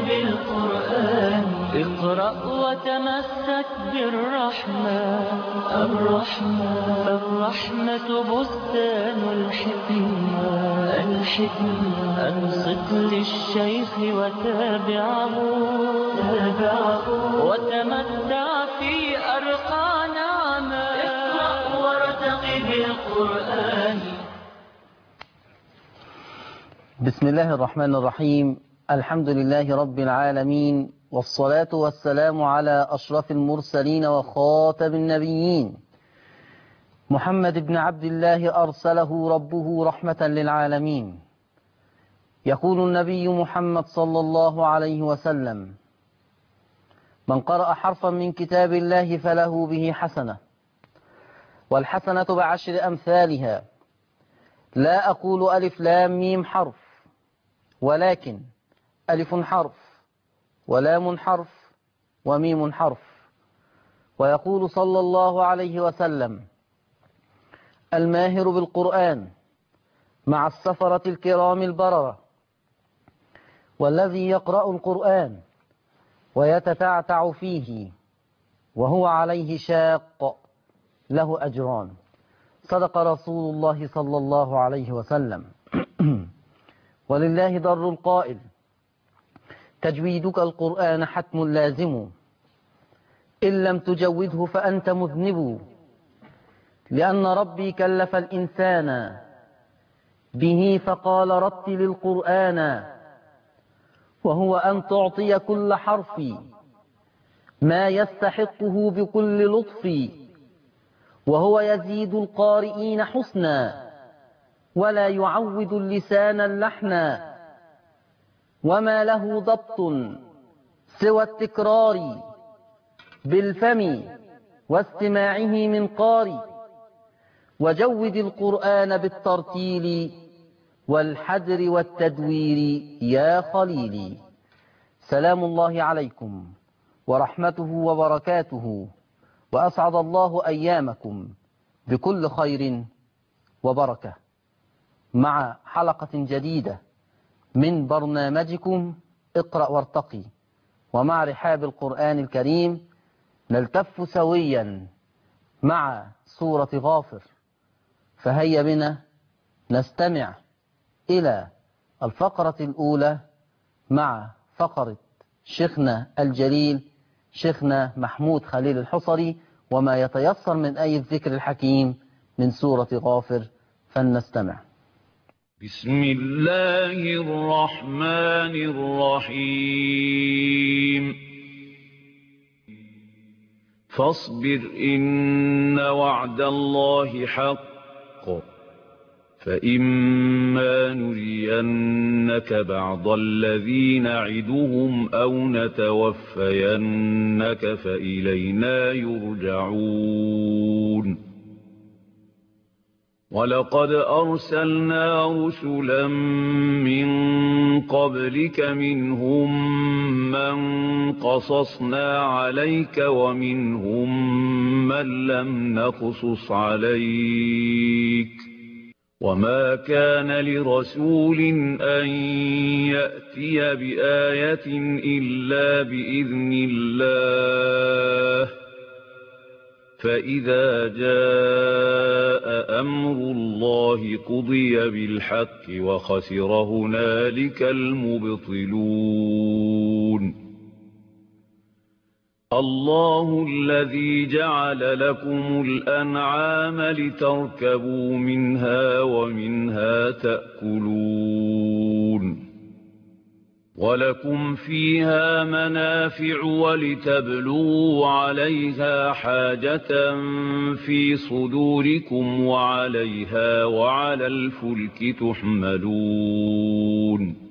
بالقرآن. اقرأ وتمسك بالرحمن. الرحمة بستان الحكمة. أنصت للشيخ وتابعه وتمتع في أرقى نعمه. اقرأ وارتقي بالقرآن. بسم الله الرحمن الرحيم. الحمد لله رب العالمين، والصلاة والسلام على أشرف المرسلين وخاتم النبيين، محمد بن عبد الله أرسله ربه رحمة للعالمين. يقول النبي محمد صلى الله عليه وسلم: من قرأ حرفا من كتاب الله فله به حسنة، والحسنة بعشر أمثالها. لا أقول ألف لام ميم حرف، ولكن ألف حرف ولام حرف وميم حرف. ويقول صلى الله عليه وسلم: الماهر بالقرآن مع السفرة الكرام البررة، والذي يقرأ القرآن ويتتعتع فيه وهو عليه شاق له أجران. صدق رسول الله صلى الله عليه وسلم. ولله در القائل: تجويدك القرآن حتم لازم، إن لم تجوده فأنت مذنب. لأن ربي كلف الإنسان به فقال: رتل القرآن، وهو أن تعطي كل حرف ما يستحقه بكل لطف، وهو يزيد القارئين حسنا ولا يعود اللسان اللحنا، وما له ضبط سوى التكرار بالفم واستماعه من قارئ. وجود القرآن بالترتيل والحدر والتدوير يا خليلي. سلام الله عليكم ورحمته وبركاته، وأسعد الله أيامكم بكل خير وبركة، مع حلقة جديدة من برنامجكم اقرأ وارتقي، ومع رحاب القرآن الكريم نلتف سويا مع سورة غافر. فهيا بنا نستمع إلى الفقرة الأولى مع فقرة شيخنا الجليل شيخنا محمود خليل الحصري، وما يتيسر من آية الذكر الحكيم من سورة غافر، فلنستمع. بسم الله الرحمن الرحيم. فاصبر إن وعد الله حق، فإما نرينك بعض الذي نعدهم أو نتوفينك فإلينا يرجعون. ولقد أرسلنا رسلا من قبلك، منهم من قصصنا عليك ومنهم من لم نقصص عليك. وما كان لرسول أن يأتي بآية إلا بإذن الله، فإذا جاء أمر الله قضي بالحق وخسر هنالك المبطلون. الله الذي جعل لكم الأنعام لتركبوا منها ومنها تأكلون، ولكم فيها منافع ولتبلغوا عليها حاجة في صدوركم وعليها وعلى الفلك تحملون.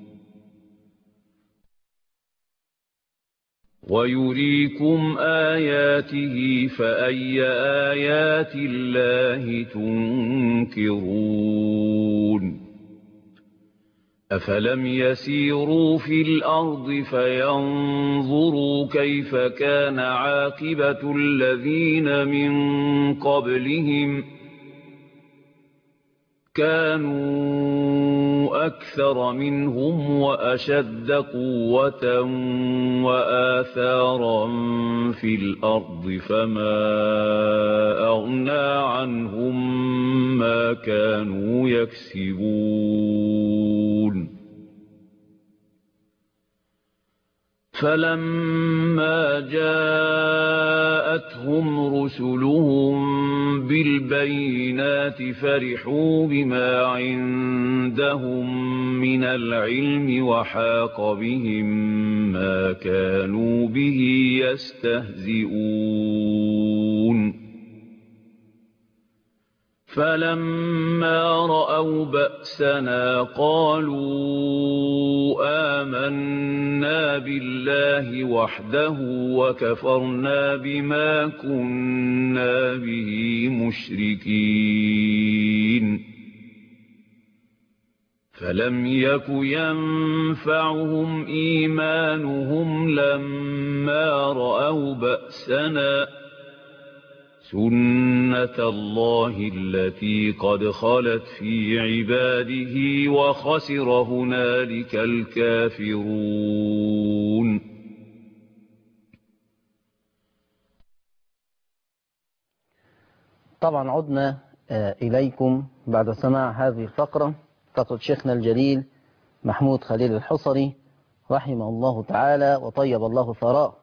ويريكم آياته فأي آيات الله تنكرون. أفلم يسيروا في الأرض فينظروا كيف كان عاقبة الذين من قبلهم، كانوا أكثر منهم وأشد قوة وآثارا في الأرض فما أغنى عنهم ما كانوا يكسبون فلما جاءتهم رسلهم بالبينات فرحوا بما عندهم من العلم وحاق بهم ما كانوا به يستهزئون فلما رأوا بأسنا قالوا آمنا بالله وحده وكفرنا بما كنا به مشركين فلم يك ينفعهم إيمانهم لما رأوا بأسنا سنة الله التي قد خلت في عباده وخسر هنالك الكافرون طبعا عدنا إليكم بعد سماع هذه الفقرة، فقد شيخنا الجليل محمود خليل الحصري رحمه الله تعالى وطيب الله ثراه.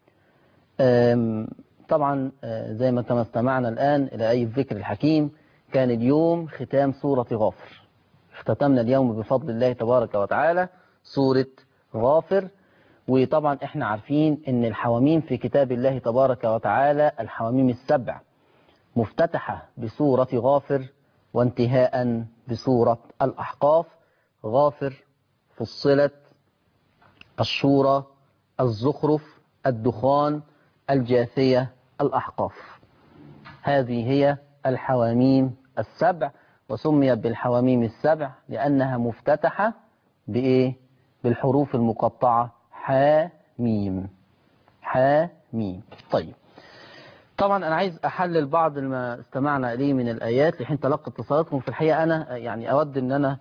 طبعا زي ما كما استمعنا الآن إلى آية الذكر الحكيم، كان اليوم ختام سورة غافر. اختتمنا اليوم بفضل الله تبارك وتعالى سورة غافر. وطبعا احنا عارفين ان الحواميم في كتاب الله تبارك وتعالى الحواميم السبع مفتتحة بسورة غافر وانتهاء بسورة الأحقاف. غافر، فصلت، الشورى، الزخرف، الدخان، الجاثية، الأحقاف. هذه هي الحواميم السبع، وسميت بالحواميم السبع لأنها مفتتحة بإيه؟ بالحروف المقطعة حاميم. حاميم. طيب، طبعا أنا عايز أحلل بعض ما استمعنا إليه من الآيات لحين تلقى اتصالاتكم. في الحقيقة أنا يعني أود أن أنا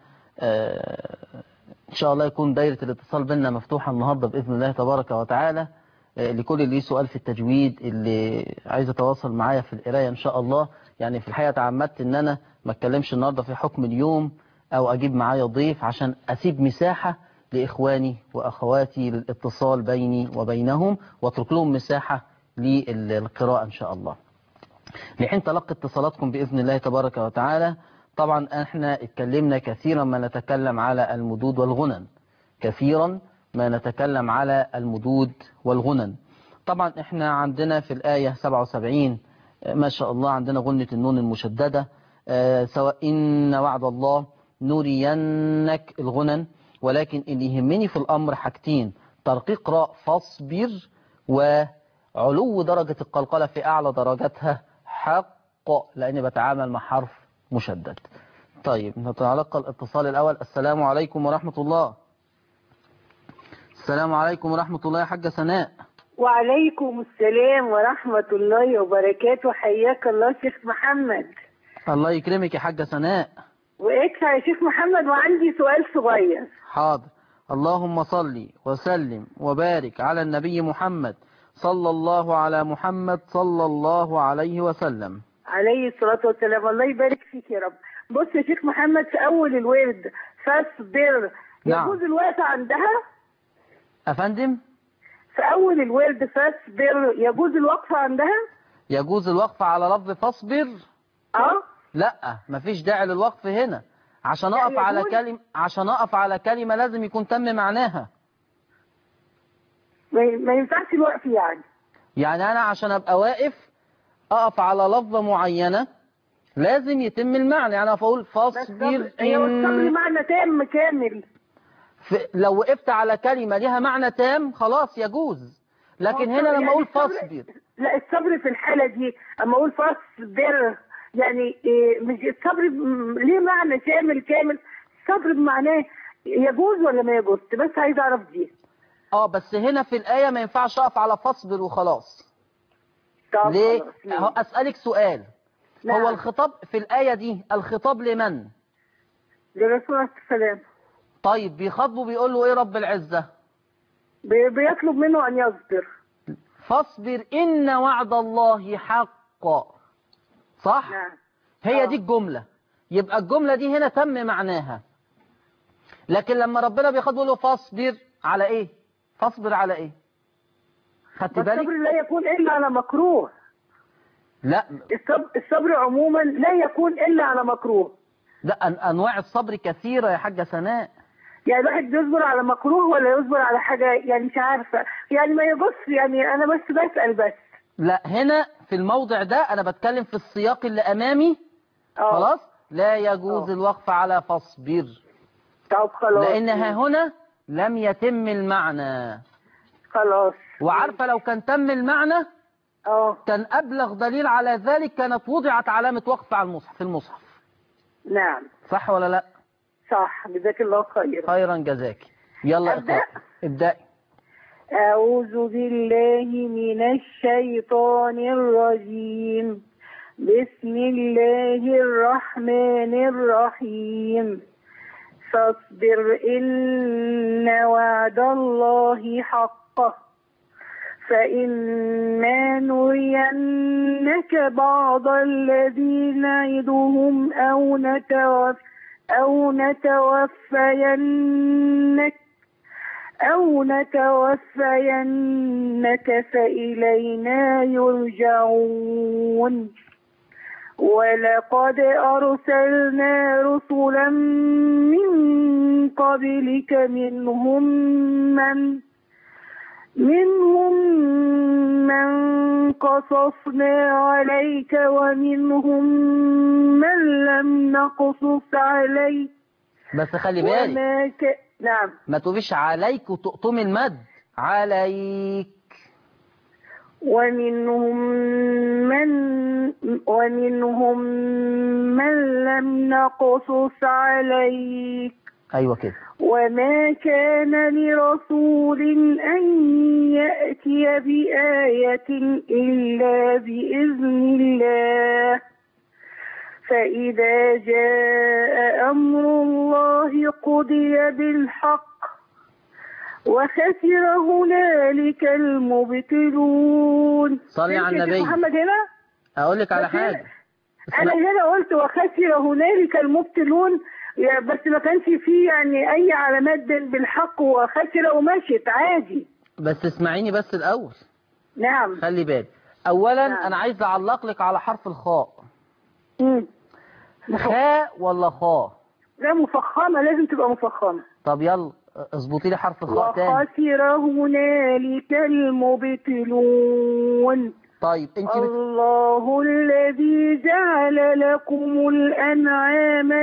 إن شاء الله يكون دايرة الاتصال بيننا مفتوحة النهاردة بإذن الله تبارك وتعالى، لكل اللي سؤال في التجويد، اللي عايز يتواصل معايا في القراية إن شاء الله. يعني في الحقيقة تعمدت إن أنا ما أتكلمش النهاردة في حكم اليوم أو أجيب معايا ضيف عشان أسيب مساحة لإخواني وأخواتي للاتصال بيني وبينهم، واترك لهم مساحة للقراءة إن شاء الله. لحين تلقي اتصالاتكم بإذن الله تبارك وتعالى. طبعا احنا اتكلمنا كثيرا ما نتكلم على المدود والغنن، كثيرا ما نتكلم على المدود والغنن. طبعا احنا عندنا في الآية 77 ما شاء الله عندنا غنة النون المشددة، سواء إن وعد الله نرينك الغنن، ولكن اللي يهمني في الأمر حاجتين: ترقيق راء فاصبر، وعلو درجة القلقلة في أعلى درجاتها حق، لأني بتعامل مع حرف مشدد. طيب نتلقى الاتصال الأول. السلام عليكم ورحمة الله. السلام عليكم ورحمة الله يا حاجة سناء. وعليكم السلام ورحمة الله وبركاته. حياك الله شيخ محمد. الله يكرمك يا حاجة سناء. وإكفى يا شيخ محمد، وعندي سؤال صغير. حاضر. اللهم صل وسلم وبارك على النبي محمد صلى الله على محمد صلى الله عليه وسلم. عليه الصلاة والسلام. الله يبارك فيك يا رب. بص يا شيخ محمد، في أول الورد فاصبر يجوز الوقت عندها؟ أفندم؟ في أول الورد فاصبر يجوز الوقفة عندها؟ يجوز الوقف على لفظ فاصبر؟ لا، مفيش داعي للوقف هنا. عشان أقف على كلمة لازم يكون تم معناها. ما ينفعش الوقف يعني أنا عشان أبقى واقف أقف على لفظة معينة لازم يتم المعنى. يعني أقول فاصبر الصبر معنى تام كامل. لو وقفت على كلمة لها معنى تام خلاص يجوز، لكن هنا لما أقول فاصبر، لا، الصبر في الحالة دي أما أقول فاصبر يعني مش الصبر ليه معنى كامل. الصبر بمعناه يجوز ولا ما يجوز؟ بس عايز أعرف دي. بس هنا في الآية ما ينفعش أقف على فاصبر وخلاص. ليه؟ أسألك سؤال. هو الخطاب في الآية دي الخطاب لمن؟ لرسول الله السلام. طيب بيخاطبه بيقول له ايه رب العزة؟ بيطلب منه ان يصبر. فاصبر إن وعد الله حق. صح؟ نعم. هي دي الجملة. يبقى الجملة دي هنا تم معناها. لكن لما ربنا بيخاطبه له فاصبر على ايه؟ فاصبر على ايه؟ خدت بالك؟ الصبر لا يكون الا على مكروه. لا، الصبر عموما لا يكون الا على مكروه. ده انواع الصبر كثيرة يا حاجة سناء. يعني الواحد بيصبر على مكروه ولا يصبر على حاجة يعني مش عارفة، يعني ما يبص، يعني أنا بس بسأل بس. لا، هنا في الموضع ده أنا بتكلم في السياق اللي أمامي. خلاص، لا يجوز الوقف على فاصبر. طب خلاص. لأنها هنا لم يتم المعنى. خلاص. وعارفة لو كان تم المعنى كان أبلغ دليل على ذلك كانت وضعت علامة وقف على المصحف في المصحف. نعم. صح ولا لا؟ صح، جزاك الله خيرا. خيرا جزاك. يلا أبدأ. ابدأي. أعوذ بالله من الشيطان الرجيم. بسم الله الرحمن الرحيم. فاصبر إن وعد الله حق، فإما نرينك بعض الذي نعدهم أو نتوفينك فإلينا يرجعون. ولقد أرسلنا رسلا من قبلك منهم من قصصنا عليك ومنهم من لم نقصص عليك. بس خلي بالك نعم. ما تقوليش عليك وتقطم المد عليك. ومنهم من لم نقصص عليك. أيوة كده. وما كان لرسول أن يأتي بآية إلا بإذن الله. فإذا جاء أمر الله قضي بالحق وخسر هنالك المبطلون. صلي على النبي. محمد هنا أقول لك على حاجة. أنا هنا قلت وخسر هنالك المبطلون، بس ما كانش فيه يعني أي علامات بالحق وخسر ومشت عادي. بس اسمعيني بس الأول. نعم. خلي بالك. أولا نعم. أنا عايز أعلق لك على حرف الخاء. خاء ولا خاء؟ لا، مفخمة، لازم تبقى مفخمة. طب يلا اظبطي لي حرف الخاء تاني. وخسر هنالك المبطلون. طيب انت الله الذي جعل لكم الأنعام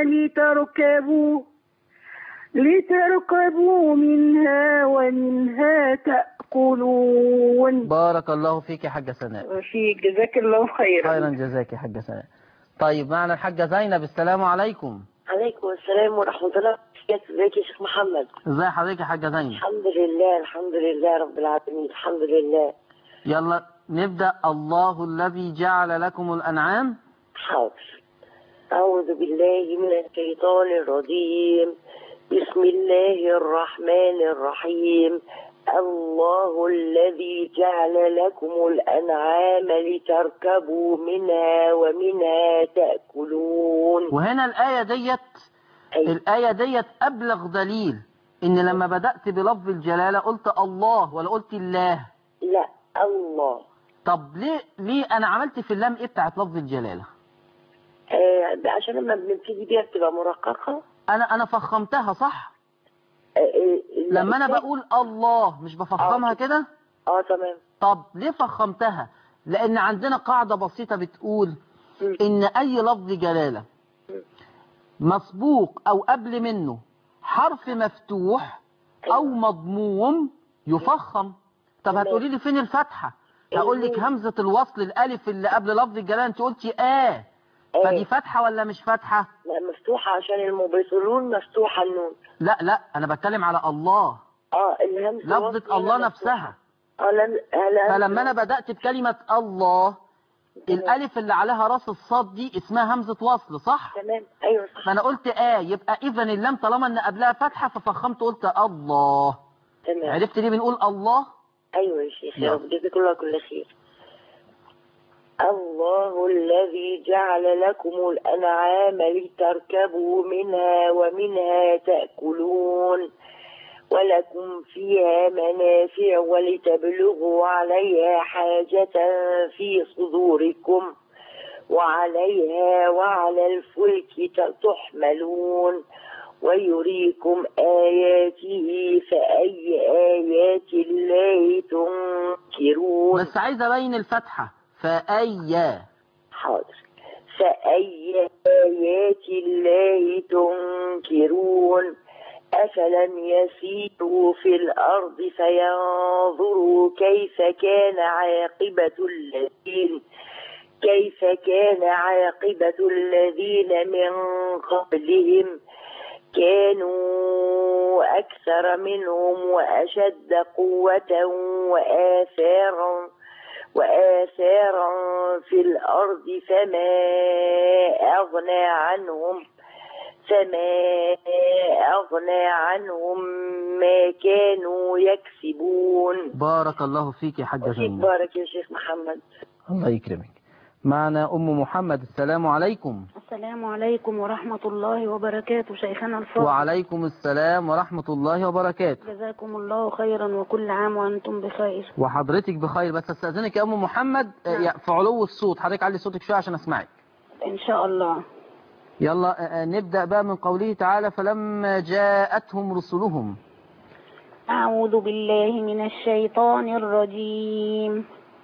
لتركبوا منها ومنها تأكلون. بارك الله فيك يا حاجة سناء. وفيك، جزاك الله خيرا. خيرا جزاك يا حاجة سناء. طيب معنا الحاجة زينب. السلام عليكم. عليكم السلام ورحمة الله وبركاته. ازيك يا شيخ محمد؟ ازي حضرتك يا حاجة زينب؟ الحمد لله الحمد لله رب العالمين الحمد لله. يلا نبدأ. الله الذي جعل لكم الأنعام. حاضر. أعوذ بالله من الشيطان الرجيم. بسم الله الرحمن الرحيم. الله الذي جعل لكم الأنعام لتركبوا منها ومنها تأكلون. وهنا الآية ديت أبلغ دليل إن لما بدأت بلفظ الجلالة قلت الله ولا قلت الله؟ لا، الله. طب ليه أنا عملت في اللام إيه بتاعت لفظ الجلالة؟ عشان لما بنبتدي بيها بتبقى مرققة. أنا فخمتها صح؟ لما أنا بقول الله مش بفخمها كده؟ تمام. طب ليه فخمتها؟ لأن عندنا قاعدة بسيطة بتقول إن أي لفظ جلالة مسبوق أو قبل منه حرف مفتوح أو مضموم يفخم. طب هتقولي لي فين الفتحة؟ هقول لك همزة الوصل الألف اللي قبل لفظ الجلالة أنت قلتي فدي فتحة ولا مش فتحة؟ لا، مفتوحة عشان المبطلون مفتوحة النون. لا أنا بتكلم على الله. الهمزة لفظة الله نفسها. لا فلما أنا بدأت بكلمة الله الالف اللي عليها راس الصاد دي اسمها همزة وصل صح؟ تمام. ايوه صح. فانا قلت يبقى اذا اللام طالما ان قبلها فتحة ففخمت قلت الله. تمام. عرفت ليه بنقول الله؟ ايوه يا شيخ، يا يلا. رب جزاك الله كل خير. الله الذي جعل لكم الأنعام لتركبوا منها ومنها تأكلون ولكم فيها منافع ولتبلغوا عليها حاجة في صدوركم وعليها وعلى الفلك تحملون ويريكم آياته فأي آيات الله تنكرون. بس عايز ابين الفتحة فأي. حاضر. فأي آيات الله تنكرون أفلم يسيروا في الأرض فينظروا كيف كان عاقبة الذين من قبلهم كانوا أكثر منهم وأشد قوة وآثارا في الأرض فما أغنى عنهم ما كانوا يكسبون. بارك الله فيك يا حاجة زينب. بارك يا شيخ محمد. الله يكرمك. معنا أم محمد. السلام عليكم. السلام عليكم ورحمة الله وبركاته شيخنا الفاضل. وعليكم السلام ورحمة الله وبركاته. جزاكم الله خيرا وكل عام وأنتم بخير. وحضرتك بخير. بس استأذنك يا أم محمد في علو الصوت حضرتك علي صوتك شوية عشان أسمعك. إن شاء الله. يلا نبدأ بقى من قوله تعالى فلما جاءتهم رسلهم. أعوذ بالله من الشيطان الرجيم.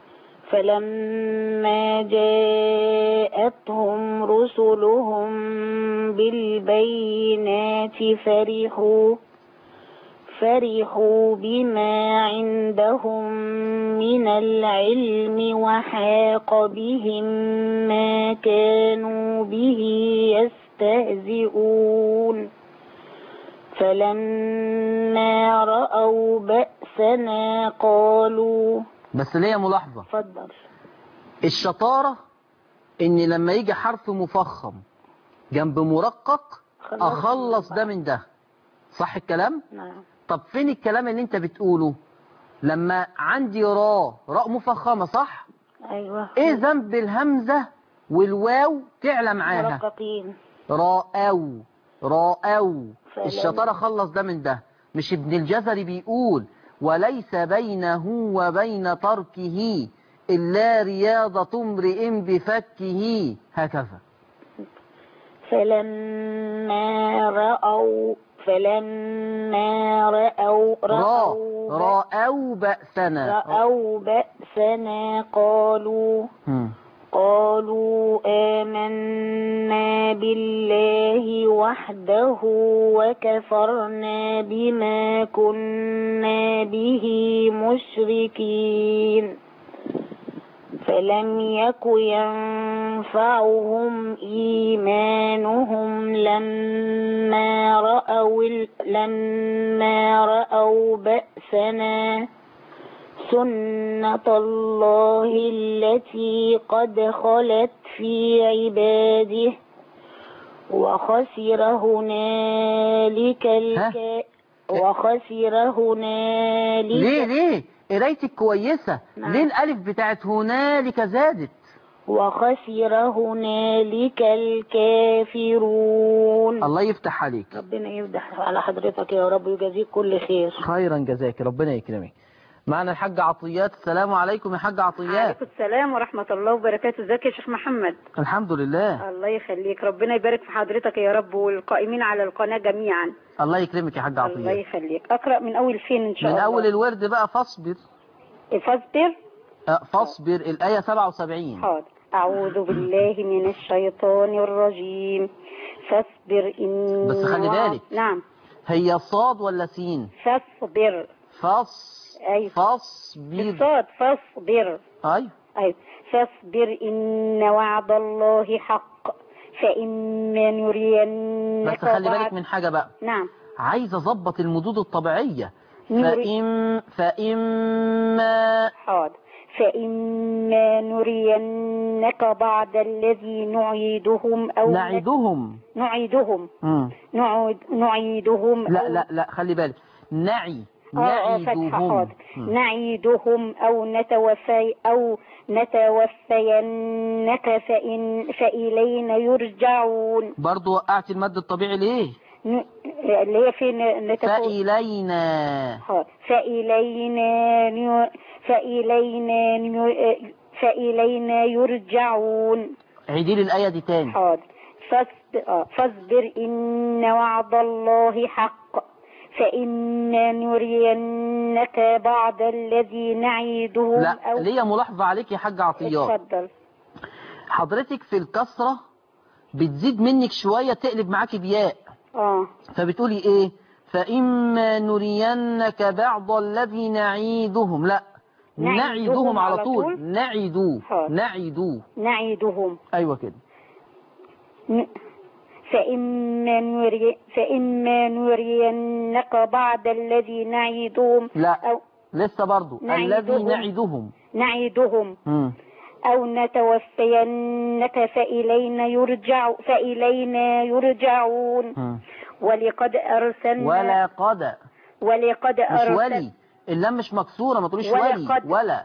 فلما جاءتهم رسلهم بالبينات فرحوا بما عندهم من العلم وحاق بهم ما كانوا به يستهزئون فلما رأوا بأسنا قالوا. بس ليه ملاحظة؟ اتفضل. الشطارة ان لما يجي حرف مفخم جنب مرقق اخلص ده من ده، صح الكلام؟ نعم. طب فين الكلام اللي انت بتقوله لما عندي راء مفخمة صح؟ ايوه. ايه ذنب الهمزة والواو تعلى معاها؟ مرققين. راءوا. الشطارة خلص ده من ده. مش ابن الجزري بيقول وليس بينه وبين تركه إلا رياضة امرئ بفكه هكذا. فلما رأوا بأسنا قالوا آمنا بالله وحده وكفرنا بما كنا به مشركين فلم يك ينفعهم إيمانهم لما رأوا بأسنا سنة الله التي قد خلت في عباده وخسر هنالك ليه قرايتك كويسة. نعم. ليه الألف بتاعت هنالك زادت؟ وخسر هنالك الكافرون. الله يفتح عليك. ربنا يفتح على حضرتك يا رب ويجازيك كل خير. خيرا جزاك ربنا يكرمك. معنا الحاجة عطيات. السلام عليكم يا حاجة عطيات. وعليكم السلام ورحمة الله وبركاته. ازيك يا شيخ محمد؟ الحمد لله. الله يخليك، ربنا يبارك في حضرتك يا رب والقائمين على القناة جميعا. الله يكرمك يا حاجة عطيات. الله يخليك. أقرأ من أول فين إن شاء الله؟ من أول الورد بقى. فاصبر الآية 77. حاضر. أعوذ بالله من الشيطان الرجيم. فاصبر إن بس خلي بالك. نعم. هي صاد ولا سين؟ فاصبر. أيوة. فاصبر. فاصبر. أيوة. فاصبر إن وعد الله حق فإما نرينك. بس خلي بالك من حاجة بقى. نعم. عايز أضبط المدود الطبيعية. فإما. حاضر. فإما نرينك بعد الذي نعيدهم أو نعيدهم. نعيدهم مم. نعيدهم لا أو لا لا خلي بالك. فتحة نعيدهم. حاضر. مم. نعيدهم أو نتوفينك فإلينا يرجعون. برضو وقعت المد الطبيعي ليه؟ اللي هي فين فإلينا. فإلينا يرجعون. عيدي لي الآية دي تاني. حاضر. فاصبر إن وعد الله حق فإنا نرينك بعض الذي نعيدهم. لا ليا ملاحظة عليك يا حاج عطيات. اتفضل. حضرتك في الكسرة بتزيد منك شوية تقلب معاكي بياء. فبتقولي ايه؟ فإما نرينك بعض الذي نعيدهم. لا نعيدهم على طول. نعيدهم. ايوه كده. فإما نرينك بعد الذي نعيدهم. لا أو لسه برضو الذي نعيدهم. أو نتوفينك فإلينا يرجعون. ولقد أرسلنا ولقد مش ولي. اللام مش مكسورة ما تقوليش ولي.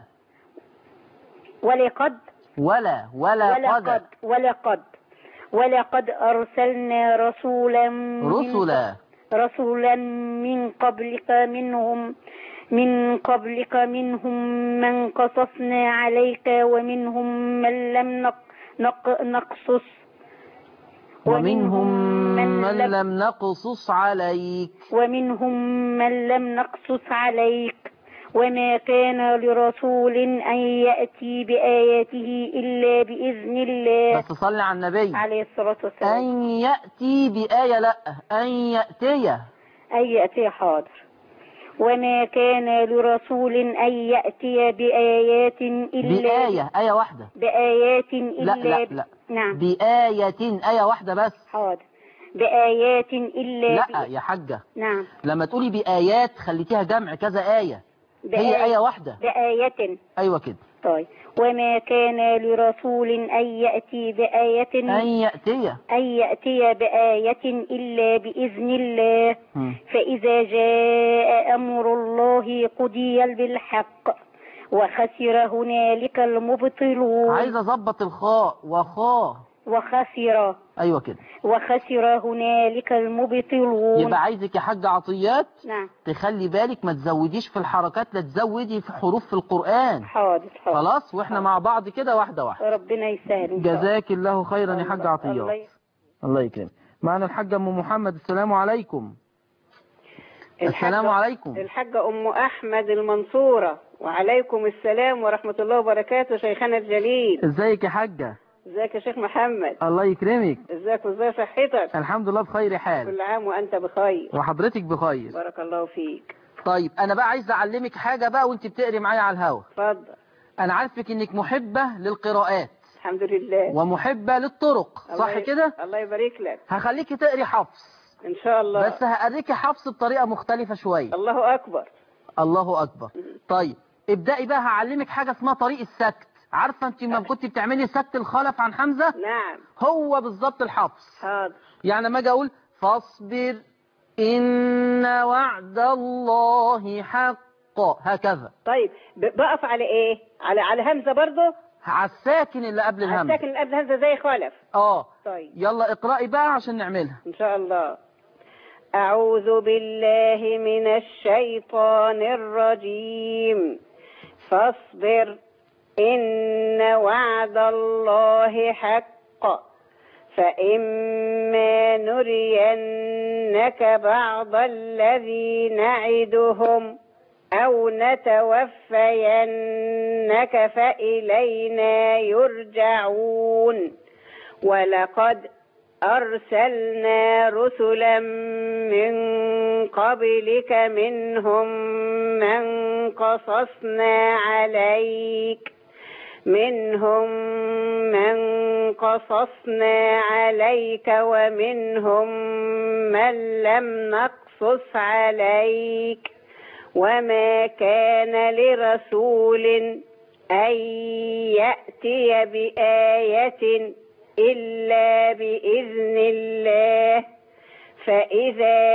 ولقد أرسلنا رسولا من قبلك منهم من قصصنا عليك ومنهم من لم نقصص ومنهم من لم نقصص عليك وما كان لرسول أن يأتي بآياته إلا بإذن الله. بس صلي على النبي عليه الصلاة والسلام. أن يأتي بآية. لا أن يأتي. حاضر. وما كان لرسول أن يأتي بآيات إلا آية واحدة. بآيات إلا لا. نعم. بآية آية واحدة بس. حاضر. بآيات إلا لا يا حاجة. نعم. لما تقولي بآيات خليتيها جمع كذا آية. هي آية واحدة. بآية. أيوة كده. طيب. وما كان لرسول أن يأتي بآية أن يأتي بآية إلا بإذن الله. فإذا جاء أمر الله قضي بالحق وخسر هنالك المبطلون. عايز أضبط الخاء وخسر. أيوة كده. وخسر هنالك المبطلون. يبقى عايزك يا حاج عطيات. نعم. تخلي بالك ما تزوديش في الحركات، لا تزودي في حروف في القرآن. حاضر. خلاص واحنا مع بعض كده واحدة واحدة. ربنا يسهل. جزاك الله خيرا يا حاج عطيات. الله يكرمك. معنا الحاجة أم محمد. السلام عليكم. السلام عليكم. الحاجة أم أحمد المنصورة. وعليكم السلام ورحمة الله وبركاته. شيخنا الجليل. ازيك يا حاجة؟ ازيك يا شيخ محمد؟ الله يكرمك. ازيك وازاي صحتك؟ الحمد لله بخير حال. كل عام وانت بخير. وحضرتك بخير. بارك الله فيك. طيب انا بقى عايز اعلمك حاجة بقى وانت بتقري معايا على الهوا. اتفضل. انا عارفك انك محبة للقراءات. الحمد لله. ومحبة للطرق صح كده؟ الله يبارك لك. هخليكي تقري حفص ان شاء الله. بس هقريكي حفص بطريقة مختلفة شوية. الله اكبر. الله اكبر. طيب ابدأي بقى. هعلمك حاجة اسمها طريق السكت. عارفة انت لما كنت بتعملي سكت الخلف عن حمزة؟ نعم. هو بالظبط الحفص. حاضر. يعني لما اجي اقول فاصبر إن وعد الله حق هكذا. طيب بقف على ايه؟ على همزة برضه؟ على الساكن اللي قبل الهمزة. الساكن اللي قبل الهمزة زي خلف. طيب يلا اقرأي بقى عشان نعملها ان شاء الله. أعوذ بالله من الشيطان الرجيم. فاصبر إن وعد الله حق فإما نرينك بعض الذي نعدهم أو نتوفينك فإلينا يرجعون. ولقد أرسلنا رسلا من قبلك منهم من قصصنا عليك ومنهم من لم نقصص عليك. وما كان لرسول أن يأتي بآية إلا بإذن الله فإذا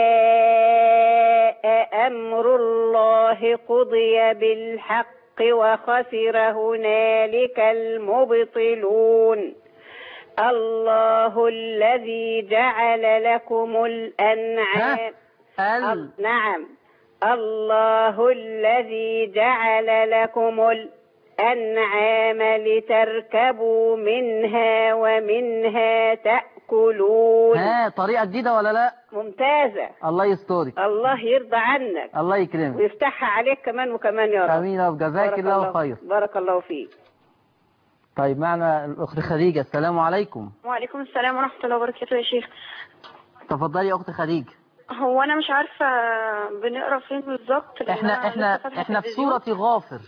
جاء أمر الله قضي بالحق وخسر هنالك المبطلون الله الذي جعل لكم الأنعام نعم الله الذي جعل لكم الأنعام لتركبوا منها ومنها تأكلون. طريقة جديدة ولا لا؟ ممتازة. الله يسترك. الله يرضى عنك. الله يكرمك ويفتحها عليك كمان وكمان يا رب. امين يا رب. جزاك الله خير. بارك الله فيك. طيب معنا الأخت خديجة. السلام عليكم. وعليكم السلام ورحمة الله وبركاته يا شيخ. تفضلي يا أخت خديجة. هو أنا مش عارفة بنقرأ فين بالظبط. احنا في سورة غافر.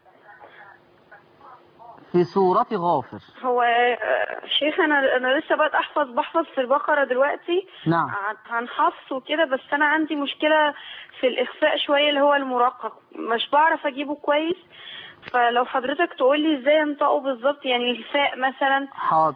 في سورة غافر. هو شيخ أنا لسه بحفظ في البقرة دلوقتي. نعم. عن حفظ وكده، بس أنا عندي مشكلة في الإخفاء شوية اللي هو المرقق، مش بعرف أجيبه كويس. فلو حضرتك تقولي ازاي انطقه بالظبط، يعني الفاء مثلا. حاضر.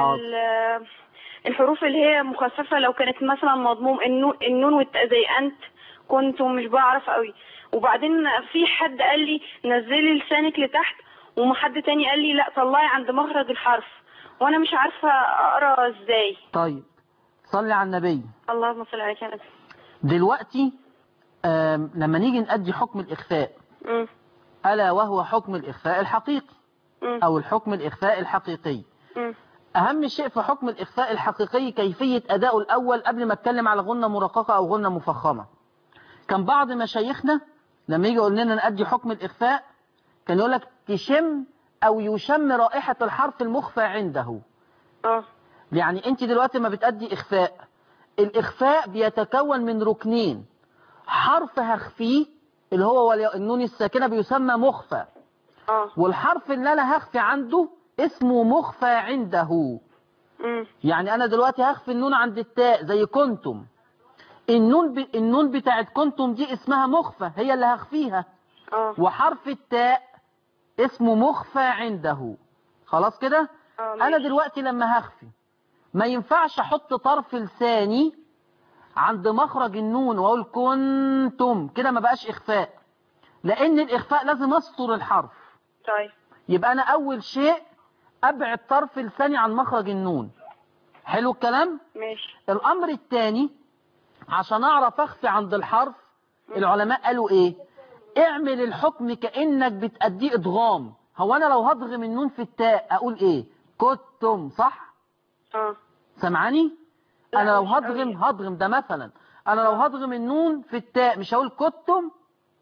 الحروف اللي هي مخففة لو كانت مثلا مضموم النون والتاء زي أنت كنت، مش بعرف قوي. وبعدين في حد قال لي نزلي لسانك لتحت، وحد تاني قال لي لا طلعي عند مخرج الحرف، وانا مش عارفة اقرا ازاي. طيب صلي على النبي. اللهم صل عليك يا نبي. دلوقتي لما نيجي نأدي حكم الإخفاء، ألا وهو حكم الإخفاء الحقيقي أو الحكم الإخفاء الحقيقي. أهم شيء في حكم الإخفاء الحقيقي كيفية أداؤه الأول قبل ما أتكلم على غنة مرققة أو غنة مفخمة. كان بعض مشايخنا لما يجي يقول لنا نأدي حكم الإخفاء كان يقول لك تشم أو يشم رائحة الحرف المخفى عنده. يعني أنت دلوقتي ما بتأدي إخفاء، الإخفاء بيتكون من ركنين. حرف هخفيه اللي هو النون الساكنة بيسمى مخفى، والحرف اللي أنا هخفي عنده اسمه مخفى عنده. يعني أنا دلوقتي هخفي النون عند التاء زي كنتم، النون بتاعت كنتم دي اسمها مخفى، هي اللي هخفيها. وحرف التاء اسمه مخفى عنده. خلاص كده. أنا دلوقتي لما هخفي ما ينفعش أحط طرف لساني عند مخرج النون وأقول كنتم، كده ما بقاش إخفاء، لأن الإخفاء لازم أسطر الحرف. طيب يبقى أنا أول شيء أبعد طرف لساني عن مخرج النون. حلو الكلام؟ ماشي. الأمر الثاني عشان أعرف أخفي عند الحرف، العلماء قالوا إيه؟ اعمل الحكم كأنك بتأديه إدغام. هو أنا لو هضغم النون في التاء أقول إيه؟ كنتم، صح؟ سمعاني؟ أنا لو هضغم ده مثلا، أنا لو هضغم النون في التاء مش هقول كنتم.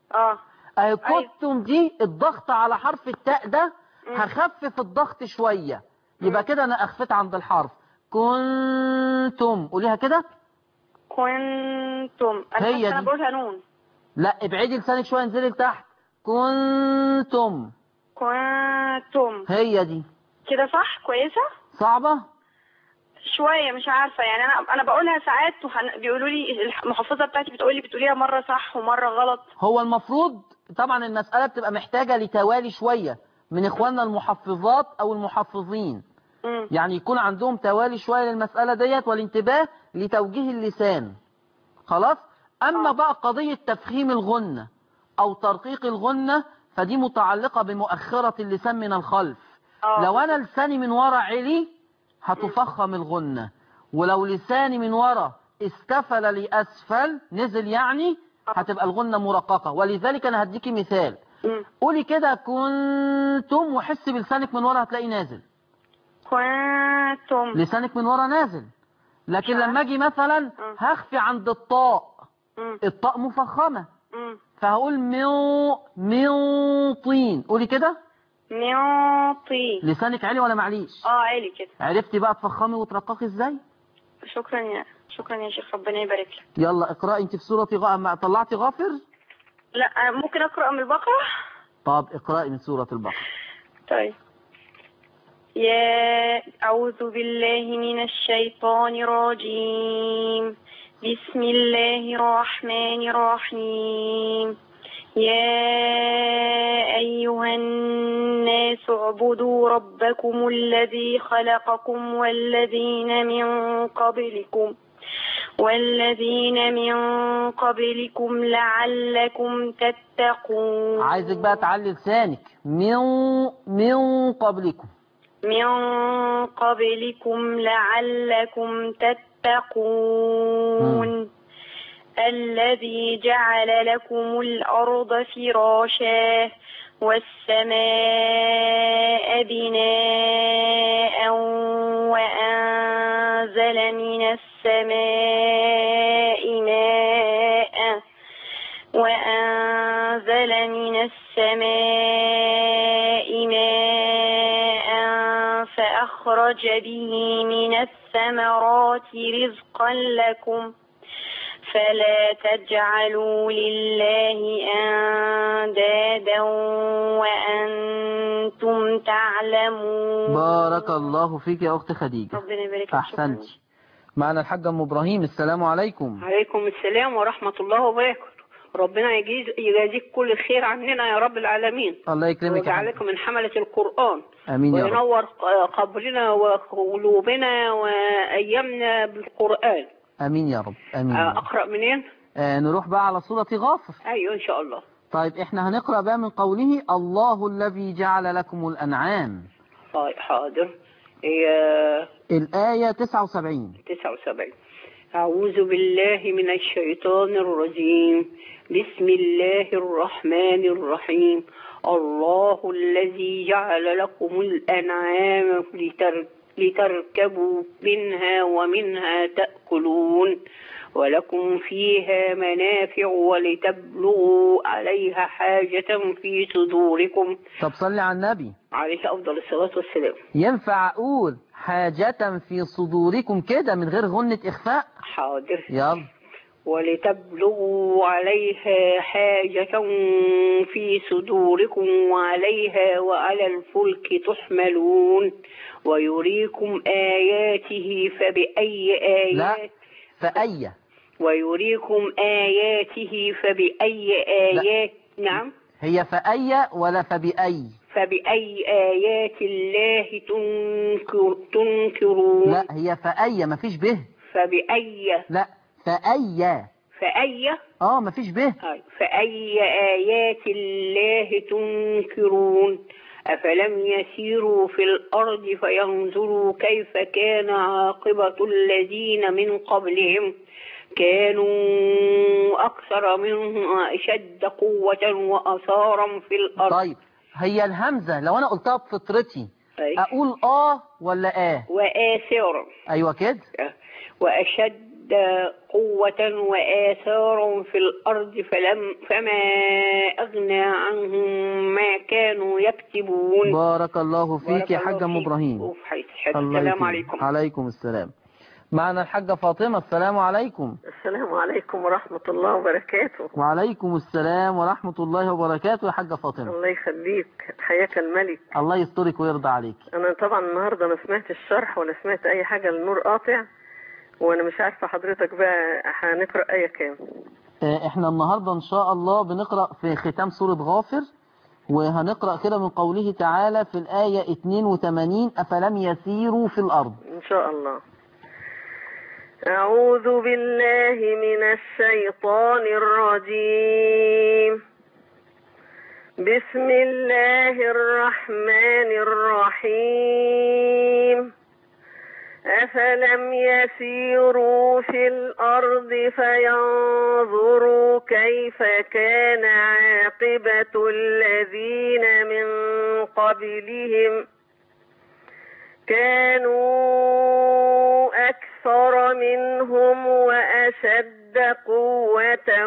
كنتم دي الضغط على حرف التاء ده هخفف الضغط شوية، يبقى كده أنا أخفت عند الحرف. كنتم، قوليها كده. كنتم. هي دي. أنا بقولها نون. لا ابعدي لسانك شوية، انزلي لتحت. كنتم. هي دي كده صح؟ كويسة؟ صعبة شوية، مش عارفة يعني. أنا بقولها ساعات بيقولوا لي المحفظة بتاعتي بتقوليها مرة صح ومرة غلط. هو المفروض طبعا المسألة بتبقى محتاجة لتوالي شوية من إخواننا المحفظات أو المحفظين. يعني يكون عندهم توالي شوية للمسألة ديت والانتباه لتوجيه اللسان. خلاص. أما بقى قضية تفخيم الغنة أو ترقيق الغنة فدي متعلقة بمؤخرة اللسان من الخلف. لو أنا لساني من ورا علي هتفخم الغنة، ولو لساني من ورا استفل لأسفل نزل يعني هتبقى الغنة مرققة. ولذلك أنا هديكي مثال. قولي كده كنتم وحسي بلسانك من ورا هتلاقي نازل. كنتم. لسانك من ورا نازل. لكن لما اجي مثلا هخفي عند الطاء، الطاء مفخمة، فهقول من طين. قولي كده. من طين. لسانك عالي ولا معليش؟ عالي كده. عرفتي بقى تفخمي وترققي ازاي؟ شكرا يا شيخ، ربنا يبارك لك. يلا اقرأي انت في سورة ما طلعتي غافر؟ لا ممكن اقرأ من البقرة. طب اقرأي من سورة البقرة. طيب. أعوذ بالله من الشيطان الرجيم. بسم الله الرحمن الرحيم. يا أيها أيها الناس اعبدوا ربكم الذي خلقكم والذين من قبلكم لعلكم تتقون. عايزك بقى تعلي لسانك. من قبلكم لعلكم تتقون. الذي جعل لكم الأرض فراشا والسماء بناء وأنزل من السماء ماء فأخرج به من الثمرات رزقا لكم فلا تجعلوا لله أندادا وأنتم تعلمون. بارك الله فيك يا أخت خديجة. ربنا يبارك فيك. أحسنتي. معنا الحاج أم إبراهيم. السلام عليكم. عليكم السلام ورحمة الله وبركاته. ربنا يجازيك كل خير عننا يا رب العالمين. الله يكرمك يا حاج. ويجعلك من حملة القرآن. آمين يا رب. وينور قبرنا وقلوبنا وأيامنا بالقرآن. آمين يا رب. آمين يا رب. أقرأ منين؟ نروح بقى على سورة غافر. أيوه إن شاء الله. طيب احنا هنقرأ بقى من قوله الله الذي جعل لكم الأنعام. حاضر. الآية 79. أعوذ بالله من الشيطان الرجيم. بسم الله الرحمن الرحيم. الله الذي جعل لكم الأنعام لتركبوا منها ومنها تأكلون ولكم فيها منافع ولتبلغوا عليها حاجة في صدوركم. طب صلي على النبي عليه أفضل الصلاة والسلام. ينفع أقول حاجة في صدوركم كده من غير غنة إخفاء؟ حاضر. يلا. ولتبلغوا عليها حاجة في صدوركم وعليها وعلى الفلك تحملون ويريكم آياته فبأي آيات. لا فأي. ويريكم آياته فبأي آيات. لا. نعم. هي فأي ولا فبأي؟ فبأي آيات الله تنكرون. لا هي فأي مفيش به. فبأي. لا فأي. مفيش به. فأي آيات الله تنكرون. أفلم يسيروا في الأرض فينظروا كيف كان عاقبة الذين من قبلهم كانوا أكثر منهم أشد قوة وأثارا في الأرض. طيب هي الهمزة لو أنا قلتها بفطرتي أقول ولا وآثارا. أيوة كده. وأشد قوة وآثارا في الأرض فما أغنى عنهم ما كانوا يكسبون. بارك الله فيك يا حاجة أم إبراهيم. السلام عليكم. عليكم السلام. معنا الحاجة فاطمة. السلام عليكم. السلام عليكم ورحمة الله وبركاته. وعليكم السلام ورحمة الله وبركاته يا حاجة فاطمة. الله يخليك. حياك الملك. الله يسترك ويرضى عليك. أنا طبعا النهاردة ما سمعت الشرح ولا سمعت أي حاجة للنور قاطع، وأنا مش عارفة حضرتك بقى هنقرأ آية كام. احنا النهاردة إن شاء الله بنقرأ في ختام سورة غافر، وهنقرأ كده من قوله تعالى في الآية 82 أفلم يسيروا في الأرض. إن شاء الله. أعوذ بالله من الشيطان الرجيم. بسم الله الرحمن الرحيم. أفلم يسيروا في الأرض فينظروا كيف كان عاقبة الذين من قبلهم كانوا أكثر منهم وأشد قوة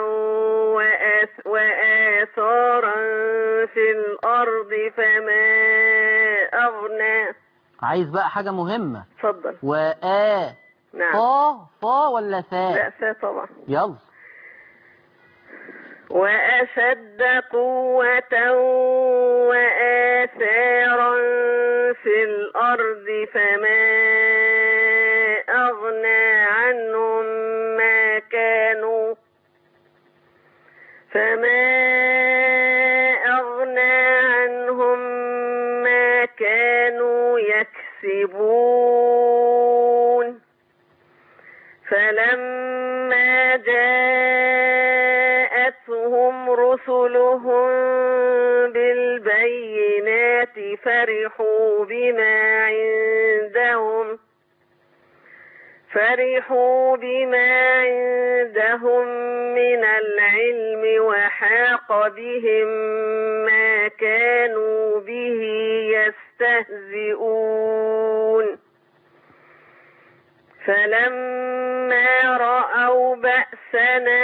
وآثارا في الأرض فما أغنى. عايز بقى حاجة مهمة. اتفضل. نعم. فا ولا ثاء؟ لا ثاء طبعا. يلا. وأشد قوة وآثارا في الأرض فما أغنى عنهم ما كانوا فلما جاءتهم رسلهم بالبينات فرحوا بما عندهم من العلم وحاق بهم ما كانوا به يستهزئون فلما رأوا بأسنا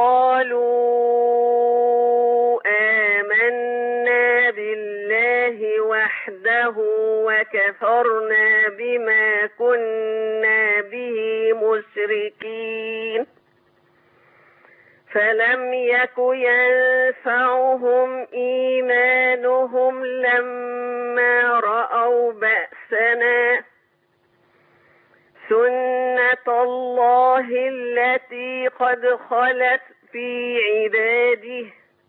قالوا آمنا بالله وحده وكفرنا بما كنا به مشركين فلم يك ينفعهم إيمانهم لما رأوا بأسنا سنة الله التي قد خلت في عباده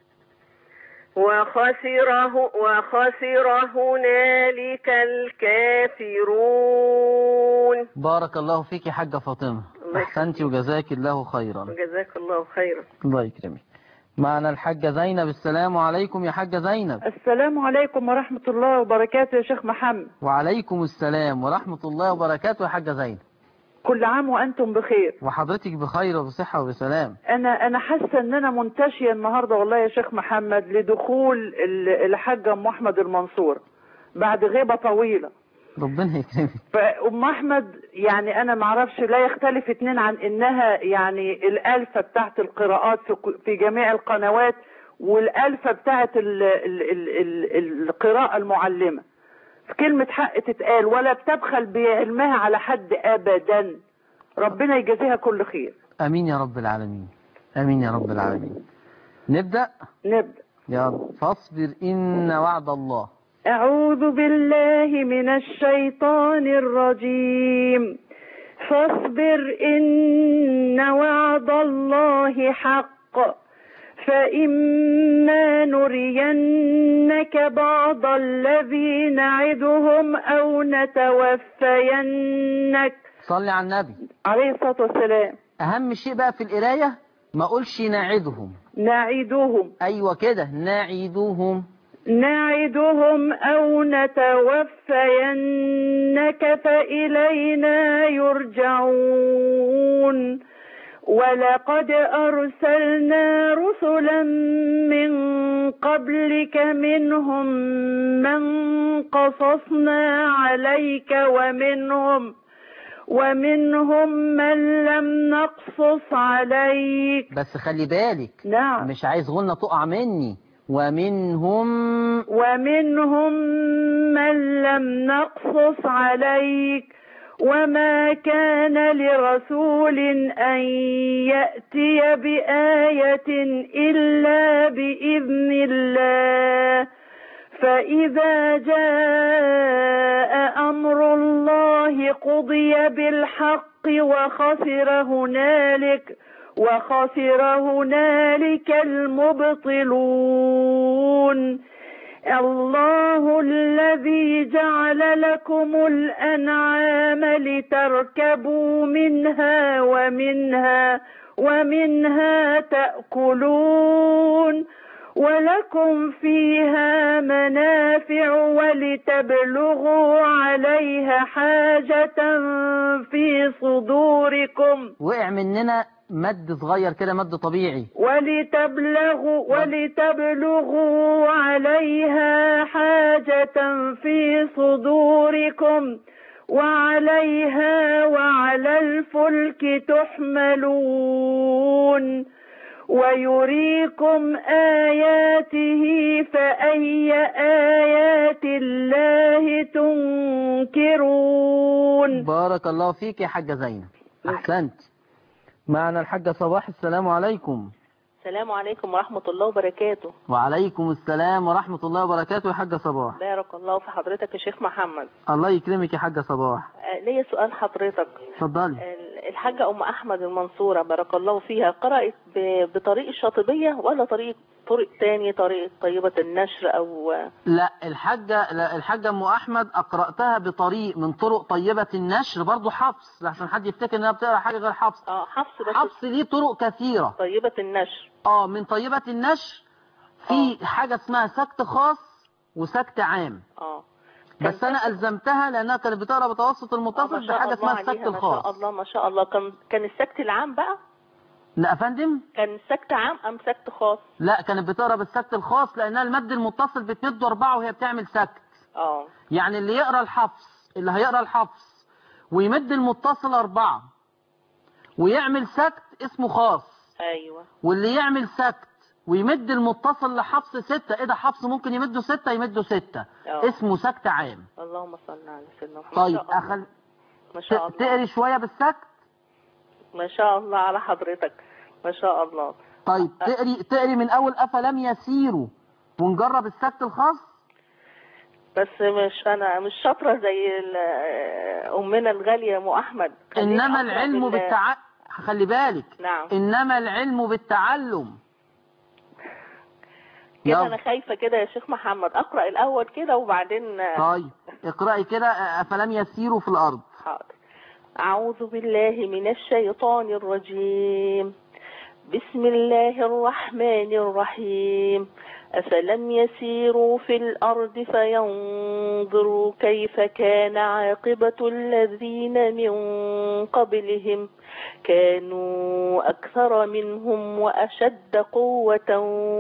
وخسر هنالك الكافرون. بارك الله فيك يا حاجة فاطمة، أحسنتي وجزاك الله خيرا. وجزاك الله خيرا. الله يكرمك. معنا الحاجة زينب. السلام عليكم يا حاجة زينب. السلام عليكم ورحمة الله وبركاته يا شيخ محمد. وعليكم السلام ورحمة الله وبركاته يا حاجة زينب. كل عام وأنتم بخير. وحضرتك بخير وبصحة وبسلام. أنا حاسة إن أنا منتشية النهاردة والله يا شيخ محمد لدخول الحاجة أم أحمد المنصور بعد غيبة طويلة. ربنا يكرمك. فأم أحمد يعني أنا معرفش، لا يختلف اتنين عن إنها يعني الألفة بتاعت القراءات في جميع القنوات، والألفة بتاعت القراءة المعلمة. في كلمة حق تتقال ولا بتبخل بعلمها على حد أبدا. ربنا يجازيها كل خير. أمين يا رب العالمين. أمين يا رب العالمين. نبدأ يا رب. فاصبر إن وعد الله. أعوذ بالله من الشيطان الرجيم. فاصبر إن وعد الله حق فإما نرينك بعض الذي نعدهم أو نتوفينك. صلي على النبي عليه الصلاة والسلام. أهم شيء بقى في القراية ما أقولش نعدهم. أيوة كده نعدهم أو نتوفينك فإلينا يرجعون. ولقد أرسلنا رسلا من قبلك منهم من قصصنا عليك ومنهم من لم نقصص عليك. بس خلي بالك. نعم. مش عايز غنة تقع مني. ومنهم من لم نقصص عليك وما كان لرسول أن يأتي بآية إلا بإذن الله فإذا جاء أمر الله قضي بالحق وخسر هنالك المبطلون. الله الذي جعل لكم الأنعام لتركبوا ومنها تأكلون ولكم فيها منافع ولتبلغوا عليها حاجة في صدوركم. وقع مننا مد صغير كده، مد طبيعي. ولتبلغوا عليها حاجة في صدوركم وعليها وعلى الفلك تحملون ويريكم آياته فأي آيات الله تنكرون. بارك الله فيك يا حاجة زينب، أحسنت. معنا الحاجة صباح. السلام عليكم. السلام عليكم ورحمة الله وبركاته. وعليكم السلام ورحمة الله وبركاته يا حاجة صباح. بارك الله في حضرتك يا شيخ محمد. الله يكرمك يا حاجة صباح. ليا سؤال حضرتك. اتفضلي. الحاجة أم أحمد المنصورة بارك الله فيها قرأت بطريق الشاطبية ولا طريق تاني، طريق طيبة النشر أو؟ لا الحاجة أم أحمد أقرأتها بطريق من طرق طيبة النشر برضو حفص، لحسن حد يفتكر إنها بتقرأ حاجة غير حفص. حفص بس. حفص ليه طرق كثيرة. طيبة النشر. من طيبة النشر في حاجة اسمها سكت خاص وسكت عام. بس أنا ألزمتها لأنها كانت بتقرأ بتوسط المتصل بحاجة اسمها السكت الخاص. ما شاء الله ما شاء الله. كان السكت العام بقى؟ لا يا فندم، كان سكت عام أم سكت خاص؟ لا كانت بتقرأ بالسكت الخاص لأنها المد المتصل بتمده 4 وهي بتعمل سكت. يعني اللي يقرأ الحفص، اللي هيقرأ الحفص ويمد المتصل 4 ويعمل سكت اسمه خاص. أيوة. واللي يعمل سكت ويمد المتصل لحفص 6، إيه ده حفص ممكن يمده 6، يمده 6 اسمه سكت عام. اللهم صل على سيدنا محمد. طيب ما شاء الله. تقري شوية بالسكت. ما شاء الله على حضرتك، ما شاء الله. طيب تقري من أول أفلم يسيروا ونجرب السكت الخاص. بس أنا مش شاطرة زي أمنا الغالية أم أحمد. إنما العلم خلي بالك. نعم. إنما العلم بالتعلم. كده أنا خايفة كده يا شيخ محمد، أقرأ الأول كده وبعدين. طيب اقرأي كده أفلم يسيروا في الأرض. حاضر. أعوذ بالله من الشيطان الرجيم. بسم الله الرحمن الرحيم. أفلم يسيروا في الأرض فينظروا كيف كان عاقبة الذين من قبلهم كانوا أكثر منهم وأشد قوة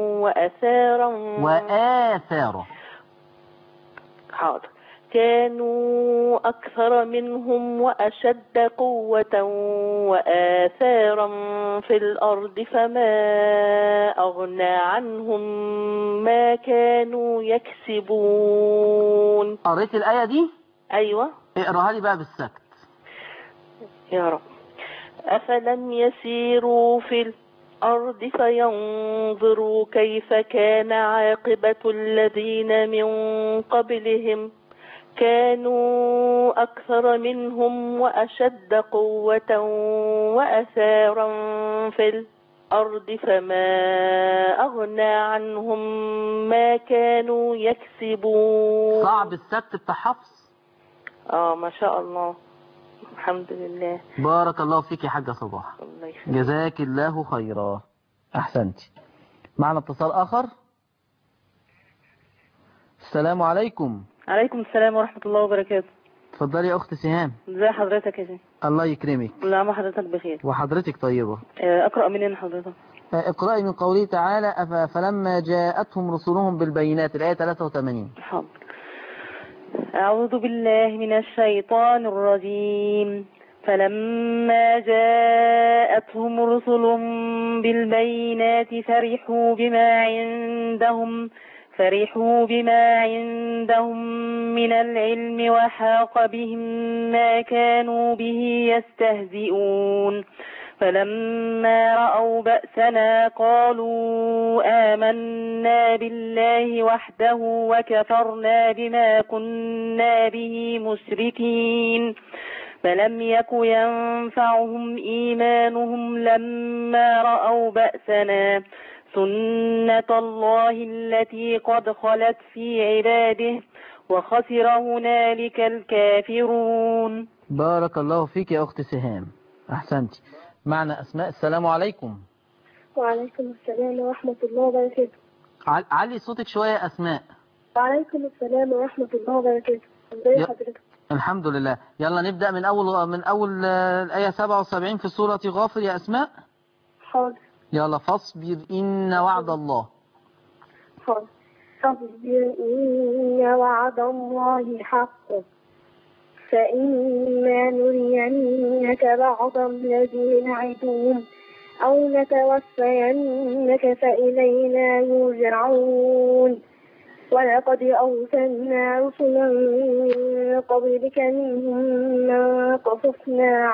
وآثارا. حاضر. كانوا أكثر منهم وأشد قوة وآثارا في الأرض فما أغنى عنهم ما كانوا يكسبون. قريت الآية دي؟ أيوة. اقراها لي بقى بالسكت يا رب. أفلم يسيروا في الأرض فينظروا كيف كان عاقبة الذين من قبلهم كانوا أكثر منهم وأشد قوة وأثارا في الأرض فما أغنى عنهم ما كانوا يكسبون. صعب السكت بتاع حفص. ما شاء الله، الحمد لله. بارك الله فيك يا حاجة صباح. الله يخليك. جزاك الله خيرا. أحسنتي. معنا اتصال آخر. السلام عليكم. عليكم السلام ورحمة الله وبركاته. اتفضلي يا أخت سهام. ازي حضرتك يا شيخ؟ الله يكرمك. نعم حضرتك بخير. وحضرتك طيبة. أقرأ منين حضرتك؟ اقرأي من قوله تعالى فلما جاءتهم رسلهم بالبينات، الآية 83. حاضر. أعوذ بالله من الشيطان الرجيم. فلما جاءتهم رسل بالبينات فرحوا بما عندهم من العلم وحاق بهم ما كانوا به يستهزئون. فلما رأوا بأسنا قالوا آمنا بالله وحده وكفرنا بما كنا به مشركين. فلم يك ينفعهم إيمانهم لما رأوا بأسنا سنة الله التي قد خلت في عباده وخسر هنالك الكافرون. بارك الله فيك يا أخت سهام. أحسنتي. معنا أسماء. السلام عليكم. وعليكم السلام ورحمة الله وبركاته. علي صوتك شوية يا أسماء. وعليكم السلام ورحمة الله وبركاته. ازي حضرتك؟ الحمد لله. يلا نبدأ من أول الآية 77 في سورة غافر يا أسماء. حاضر. يلا. فاصبر إن وعد الله. حاضر. فاصبر إن وعد الله حق فإما نرينك بعض الذي نعدهم أو نتوفينك فإلينا يرجعون. ولقد أرسلنا رسلا من قبلك منهم من قصصنا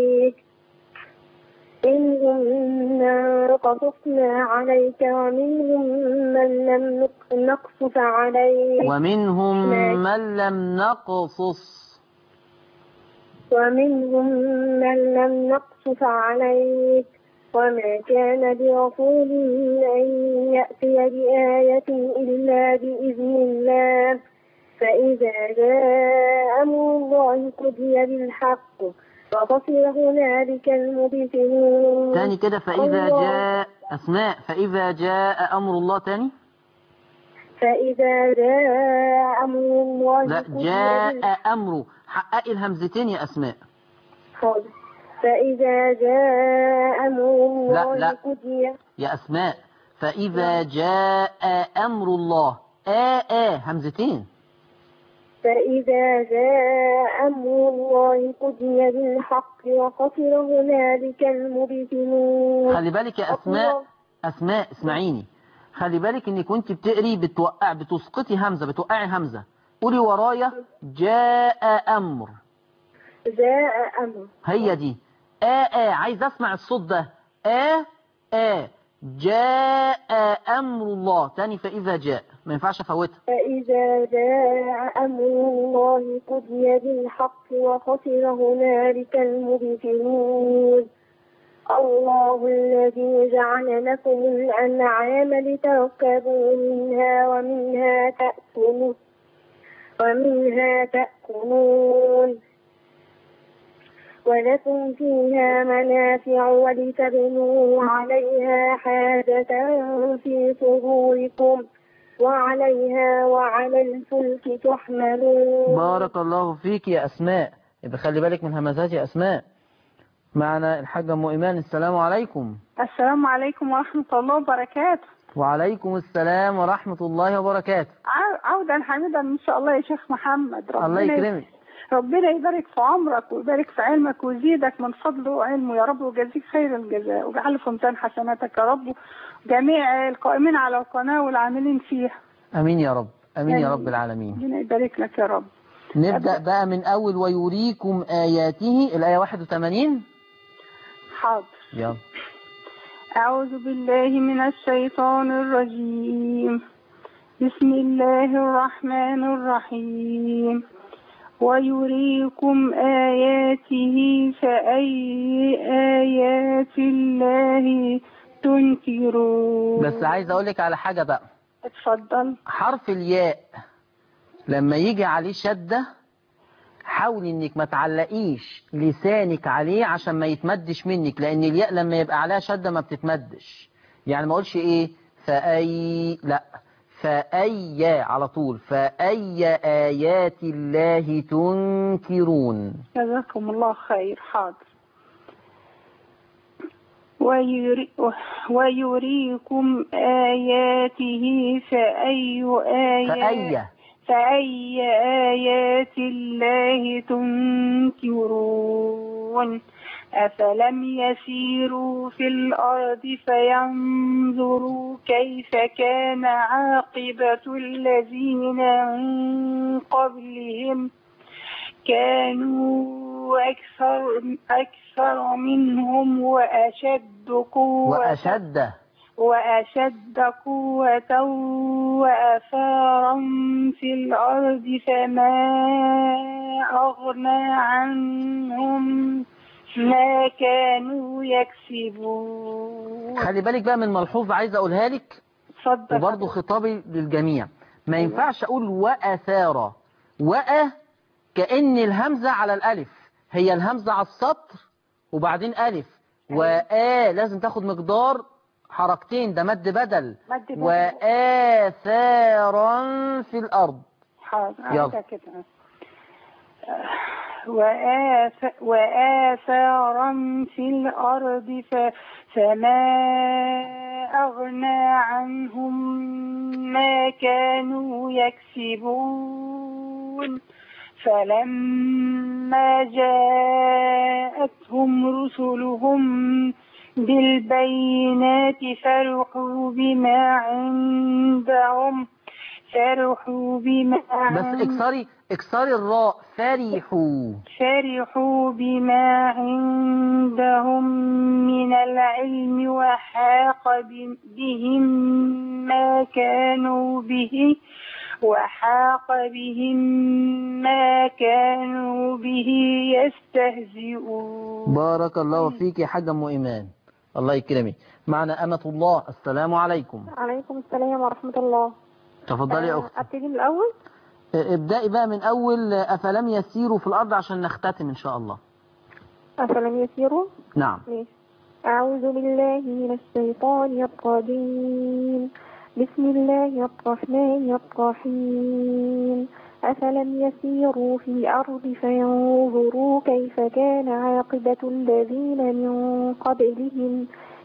عليك ومنهم من لم نقصص عليك ومنهم من لم نقصص. ومنهم من لم نقصف عليك وما كان لرسول أن يأتي بآية إلا بإذن الله فإذا جاء أمر الله قضي بالحق وخسر هنالك المبطلون. تاني كده، فإذا جاء أسماء، فإذا جاء أمر الله تاني. فإذا جاء أمر الله لا، جاء أمره، حققي الهمزتين يا أسماء. حاضر. فإذا جاء أمر الله لا قضي. يا أسماء، فإذا جاء أمر الله همزتين. فإذا جاء أمر الله قضي بالحق وخسر هنالك المبطلون. خلي بالك يا أسماء اسمعيني، خلي بالك إنك وانت بتقري بتسقطي همزة، بتوقعي همزة. قولي ورايا جاء أمر. جاء أمر، هي دي. عايز أسمع الصوت ده. جاء أمر الله تاني. فإذا جاء ما ينفعش أفوتها. فإذا جاء أمر الله قضي بالحق وخسر هنالك المبطلون. الله الذي جعل لكم الأنعام لتركبوا منها ومنها تأكلون ولكم فيها منافع ولتبنوا عليها حاجة في صدوركم وعليها وعلى الفلك تحملون. بارك الله فيك يا أسماء. يبقى خلي بالك من همزات يا أسماء. معنا الحاجة أم إيمان. السلام عليكم. السلام عليكم ورحمة الله وبركاته. وعليكم السلام ورحمة الله وبركاته. عودا حميدا إن شاء الله يا شيخ محمد. الله يكرمك. ربنا يبارك في عمرك ويبارك في علمك ويزيدك من فضله وعلمه يا رب، ويجازيك خير الجزاء ويجعله في ميزان حسناتك يا رب، جميع القائمين على القناة والعاملين فيها. أمين يا رب، أمين يا رب العالمين. ربنا يبارك لك يا رب. نبدأ بقى من أول ويريكم آياته، الآية 81. حاضر. يلا. أعوذ بالله من الشيطان الرجيم. بسم الله الرحمن الرحيم. ويريكم آياته فأي آيات الله تنكرون. بس عايز أقولك على حاجة بقى. اتفضل. حرف الياء لما يجي عليه شدة حاولي انك ما تعلقيش لسانك عليه عشان ما يتمدش منك، لان الياء لما يبقى عليها شدة ما بتتمدش. يعني ما اقولش ايه فأي، لا، فأي على طول. فأي آيات الله تنكرون. جزاكم الله خير. حاضر. ويريكم آياته فأي آيات الله تنكرون. أفلم يسيروا في الأرض فينظروا كيف كان عاقبة الذين من قبلهم كانوا أكثر منهم وأشد قوة وأثارا في الأرض فما أغنى عنهم ما كانوا يكسبون. خلي بالك بقى من ملحوظة عايز أقولها لك، وبرضه خطابي للجميع. ما ينفعش أقول وأثار كأن الهمزة على الألف، هي الهمزة على السطر وبعدين ألف. لازم تاخد مقدار حركتين، ده مد بدل. وآثارا في الأرض. حاضر كده. وآثارا في الأرض فما أغنى عنهم ما كانوا يكسبون. فلما جاءتهم رسلهم بالبينات فرحوا بما عندهم بس اكسري الراء. فرحوا بما عندهم من العلم وحاق بهم ما كانوا به وحاق بهم ما كانوا به يستهزئون. بارك الله فيك يا حاجة أم إيمان، الله يكرمك. معنا أمة الله، السلام عليكم. عليكم السلام ورحمة الله. تفضلي يا أختي. أبتدي من الأول؟ ابدأي بقى من أول أفلم يسيروا في الأرض عشان نختتم إن شاء الله. أفلم يسيروا؟ نعم. أعوذ بالله من الشيطان الرجيم. بسم الله الرحمن الرحيم. أفلم يسيروا في الأرض فينظروا كيف كان عاقبة الذين من قبلهم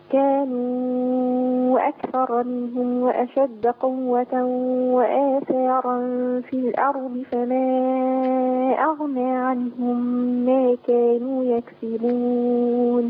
كانوا أكثر منهم وأشد قوة وآثارا في الأرض فما أغنى عنهم ما كانوا يكسبون.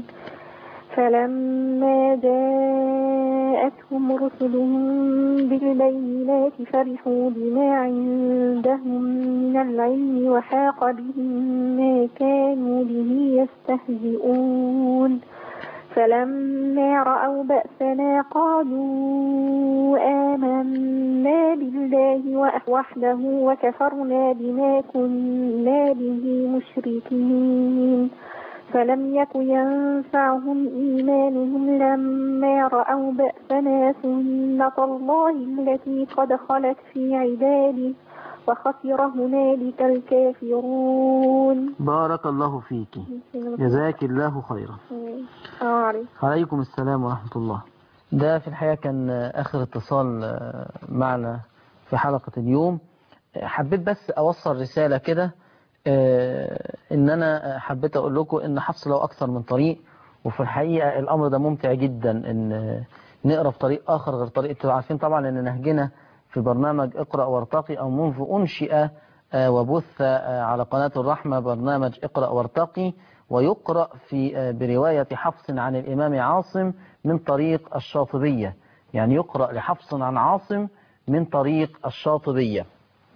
فلما جاءتهم رسلهم بالبينات فرحوا بما عندهم من العلم وحاق بهم ما كانوا به يستهزئون. فلما رأوا بأسنا قالوا آمنا بالله وحده وكفرنا بما كنا به مشركين. فلم يك ينفعهم إيمانهم لما رأوا بأسنا سنة الله التي قد خلت في عباده وخسر هنالك الكافرون. بارك الله فيك، جزاك الله خيرا. عليكم السلام ورحمة الله. ده في الحقيقة كان آخر اتصال معنا في حلقة اليوم. حبيت بس أوصل رسالة كده، إن أنا حبيت أقول لكم إن حفص له أكثر من طريق، وفي الحقيقة الأمر ده ممتع جدا إن نقرأ في طريق آخر غير طريق. انتوا عارفين طبعا إن نهجنا في برنامج اقرأ وارتقي أو منذ أنشئ وبث على قناة الرحمة برنامج اقرأ وارتقي، ويقرأ برواية حفص عن الإمام عاصم من طريق الشاطبية، يعني يقرأ لحفص عن عاصم من طريق الشاطبية.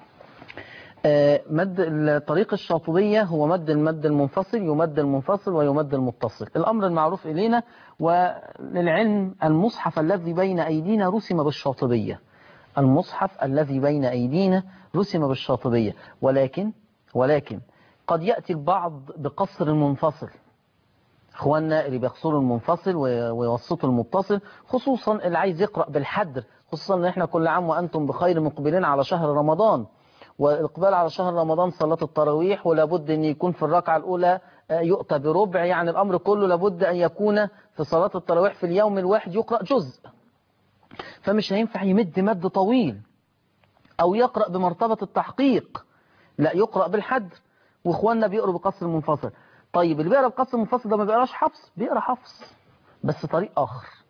مد طريق الشاطبية هو مد المد المنفصل، يمد المنفصل ويمد المتصل، الأمر المعروف إلينا. وللعلم المصحف الذي بين أيدينا رسم بالشاطبية، المصحف الذي بين أيدينا رسم بالشاطبية، ولكن قد يأتي البعض بقصر المنفصل، اخواننا اللي بيقصروا المنفصل ويوسطوا المتصل، خصوصا اللي عايز يقرأ بالحدر، خصوصا ان احنا كل عام وانتم بخير مقبلين على شهر رمضان، والإقبال على شهر رمضان صلاة التراويح، ولابد أن يكون في الركعة الأولى يؤتى بربع، يعني الأمر كله لابد أن يكون في صلاة التراويح في اليوم الواحد يقرأ جزء، فمش هينفع يمد مد طويل أو يقرأ بمرتبة التحقيق، لا يقرأ بالحدر، وإخواننا بيقرأوا بقصر المنفصل. طيب اللي بيقرأ بقصر المنفصل ده ما بيقراش حفص، بيقرأ حفص بس طريق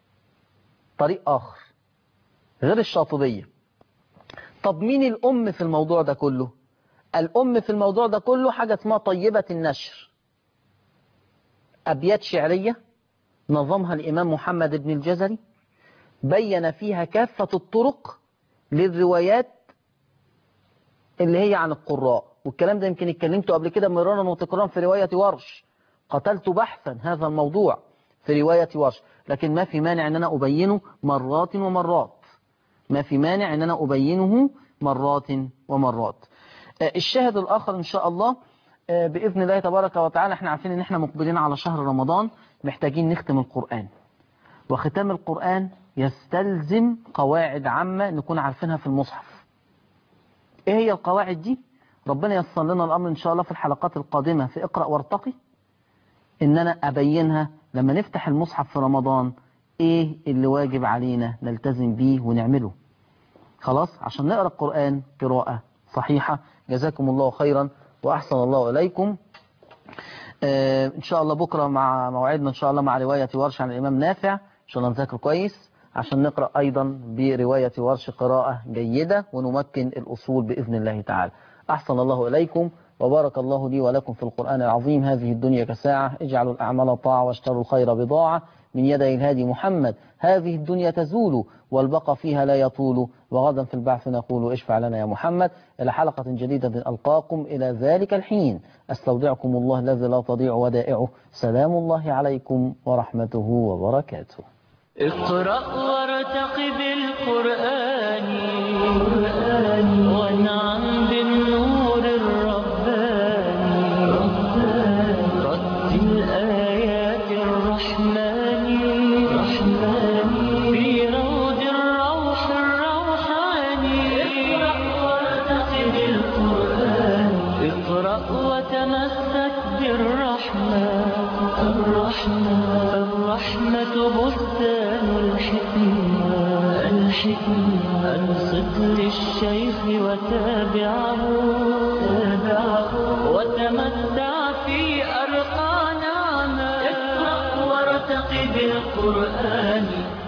آخر غير الشاطبية. طب مين الأم في الموضوع ده كله؟ الأم في الموضوع ده كله حاجة اسمها طيبة النشر، أبيات شعرية نظمها الإمام محمد بن الجزري، بين فيها كافة الطرق للروايات اللي هي عن القراء، والكلام ده يمكن اتكلمته قبل كده مرارا وتكرارا في رواية ورش، قتلت بحثا هذا الموضوع في رواية ورش، لكن ما في مانع أن أنا أبينه مرات ومرات، ما في مانع أن أنا أبينه مرات ومرات. الشاهد الآخر إن شاء الله بإذن الله تبارك وتعالى، احنا عارفين ان احنا مقبلين على شهر رمضان، محتاجين نختم القرآن، وختام القرآن يستلزم قواعد عامة نكون عارفينها في المصحف. ايه هي القواعد دي؟ ربنا ييسر لنا الأمر إن شاء الله في الحلقات القادمة في اقرأ وارتقي، ان انا أبينها لما نفتح المصحف في رمضان ايه اللي واجب علينا نلتزم بيه ونعمله، خلاص عشان نقرأ القرآن قراءة صحيحة. جزاكم الله خيرا وأحسن الله إليكم. إن شاء الله بكرة مع موعدنا إن شاء الله مع رواية ورش عن الإمام نافع، إن شاء الله نذاكر كويس عشان نقرأ أيضا برواية ورش قراءة جيدة ونمكن الأصول بإذن الله تعالى. أحسن الله إليكم وبارك الله لي ولكم في القرآن العظيم. هذه الدنيا كساعة، اجعلوا الأعمال طاعة واشتروا الخير بضاعة من يدي الهادي محمد. هذه الدنيا تزول والبقى فيها لا يطول، وغدا في البعث نقول اشفع لنا يا محمد. إلى حلقة جديدة ألقاكم، إلى ذلك الحين أستودعكم الله الذي لا تضيع ودائعه. سلام الله عليكم ورحمته وبركاته. اقرأ وارتقي بالقرآن اقرأ وتمسك بالرحمة. الرحمة بستان الحكمة أنصت للشيخ وتابعه وتمتع في أرقى نعمة. اقرأ وارتقي بالقرآن